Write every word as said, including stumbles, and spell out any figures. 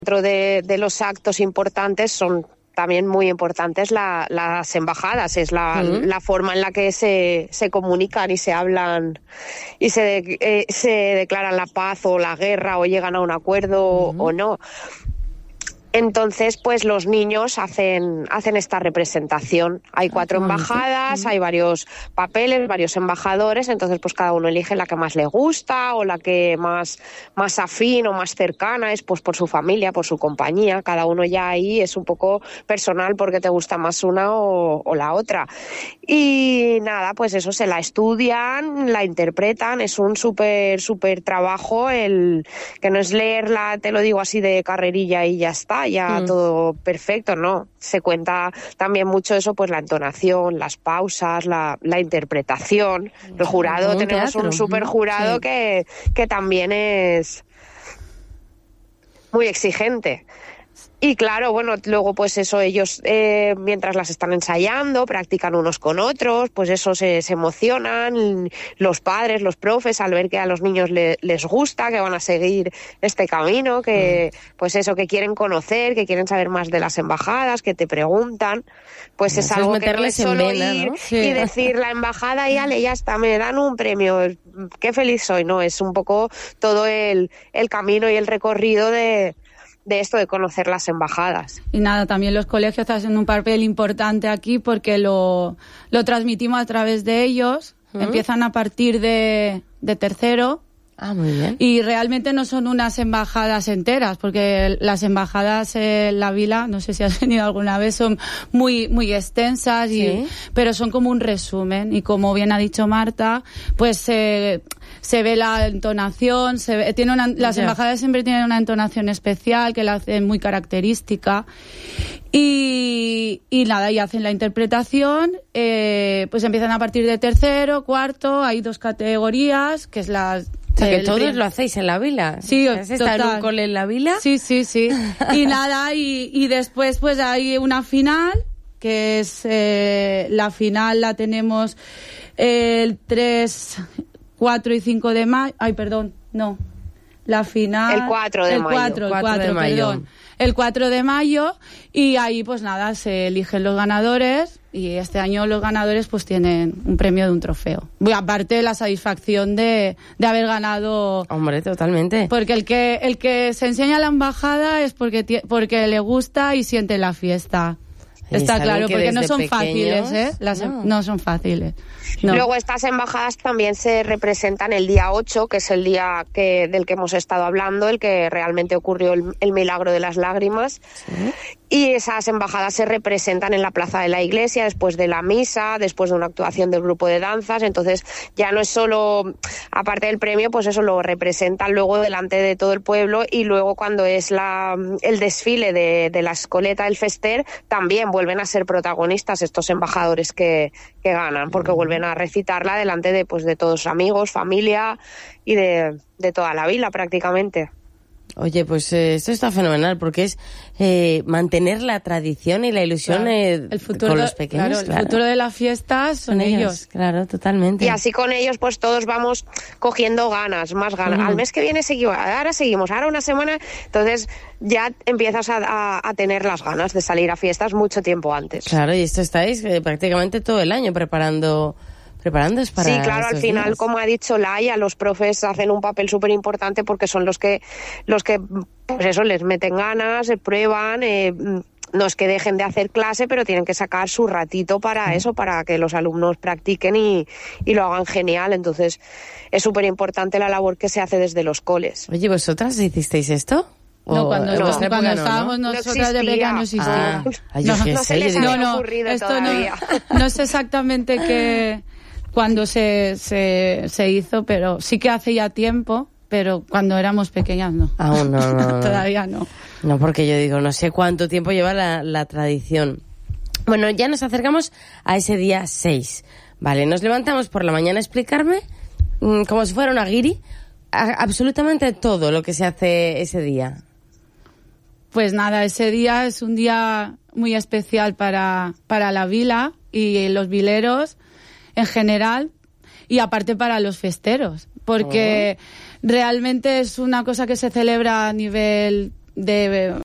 Dentro de, de los actos importantes son también muy importantes la, las embajadas, es la, uh-huh. la forma en la que se, se comunican y se hablan y se, eh, se declaran la paz o la guerra o llegan a un acuerdo uh-huh. o no. Entonces, pues los niños hacen, hacen esta representación. Hay cuatro ah, embajadas, hay varios papeles, varios embajadores, entonces pues cada uno elige la que más le gusta o la que más, más afín o más cercana es, pues por su familia, por su compañía. Cada uno ya ahí es un poco personal porque te gusta más una o, o la otra. Y nada, pues eso, se la estudian, la interpretan, es un súper, súper trabajo, el que no es leerla, te lo digo así de carrerilla y ya está. ya mm. todo perfecto, ¿no? Se cuenta también mucho eso, pues la entonación, las pausas, la, la interpretación. El jurado, tenemos teatro. un super jurado sí. que, que también es muy exigente. Y claro, bueno, luego pues eso, ellos eh, mientras las están ensayando, practican unos con otros, pues eso se, se emocionan, los padres, los profes, al ver que a los niños le, les gusta, que van a seguir este camino, que mm. pues eso, que quieren conocer, que quieren saber más de las embajadas, que te preguntan, pues es, es algo que no es solo vena, ir ¿no? sí. y decir la embajada y ale, ya está, me dan un premio, qué feliz soy, ¿no? Es un poco todo el, el camino y el recorrido de... de esto de conocer las embajadas. Y nada, también los colegios hacen un papel importante aquí porque lo, lo transmitimos a través de ellos, ¿Mm? empiezan a partir de, de tercero. Ah, muy bien. Y realmente no son unas embajadas enteras, porque las embajadas en la vila, no sé si has venido alguna vez, son muy muy extensas, y, ¿Sí? pero son como un resumen. Y como bien ha dicho Marta, pues eh, se ve la entonación, se ve, tiene una, las yeah. embajadas siempre tienen una entonación especial que la hace muy característica. Y, y nada, y hacen la interpretación, eh, pues empiezan a partir de tercero, cuarto, hay dos categorías, que es la... O sea, que todos prim- lo hacéis en la vila. Sí, ¿Has estado en un cole en la vila? Sí, sí, sí. Y nada, y, y después pues hay una final, que es eh, la final la tenemos el tres, cuatro y cinco de mayo. Ay, perdón, no. La final... El cuatro de el mayo. cuatro, el cuatro de mayo. Perdón. El cuatro de mayo, y ahí pues nada, se eligen los ganadores, y este año los ganadores pues tienen un premio de un trofeo. Aparte de la satisfacción de, de haber ganado. Hombre, totalmente. Porque el que el que se enseña la embajada es porque porque le gusta y siente la fiesta. Está claro, porque no son pequeños, fáciles, ¿eh? Las, no. no son fáciles. No. Luego estas embajadas también se representan el día ocho, que es el día que del que hemos estado hablando, el que realmente ocurrió el, el milagro de las lágrimas. ¿Sí? Y esas embajadas se representan en la plaza de la iglesia, después de la misa, después de una actuación del grupo de danzas. Entonces ya no es solo, aparte del premio, pues eso lo representan luego delante de todo el pueblo, y luego cuando es la el desfile de, de la escoleta del Fester, también vuelven a ser protagonistas estos embajadores que, que ganan, porque vuelven a recitarla delante de, pues, de todos sus amigos, familia y de, de toda la vila prácticamente. Oye, pues eh, esto está fenomenal, porque es eh, mantener la tradición y la ilusión claro. eh, el futuro, con los pequeños. Claro, claro. El futuro de las fiestas son ellos. ellos. Claro, totalmente. Y así con ellos pues todos vamos cogiendo ganas, más ganas. Uh-huh. Al mes que viene seguimos, ahora seguimos, ahora una semana, entonces ya empiezas a, a, a tener las ganas de salir a fiestas mucho tiempo antes. Claro, y esto estáis eh, prácticamente todo el año preparando... preparándose para sí, claro, al final, días. Como ha dicho Laia, los profes hacen un papel súper importante porque son los que, los que, pues eso, les meten ganas, se prueban, eh, no es que dejen de hacer clase, pero tienen que sacar su ratito para sí. eso, para que los alumnos practiquen y, y lo hagan genial. Entonces, es súper importante la labor que se hace desde los coles. Oye, ¿vosotras hicisteis esto? No, cuando, no, cuando no, estábamos no, nosotras de pequeñas no existía. Ah, ay, no, no se les no, había no, ocurrido esto todavía. No, no sé exactamente qué... cuando se, se, se hizo, pero sí que hace ya tiempo, pero cuando éramos pequeñas no. Aún no, no, no. Todavía no. No, porque yo digo, no sé cuánto tiempo lleva la, la tradición. Bueno, ya nos acercamos a ese día seis. Vale, nos levantamos por la mañana a explicarme, mmm, como si fuera una guiri, a, absolutamente todo lo que se hace ese día. Pues nada, ese día es un día muy especial para, para la vila y los vileros en general, y aparte para los festeros, porque oh. realmente es una cosa que se celebra a nivel de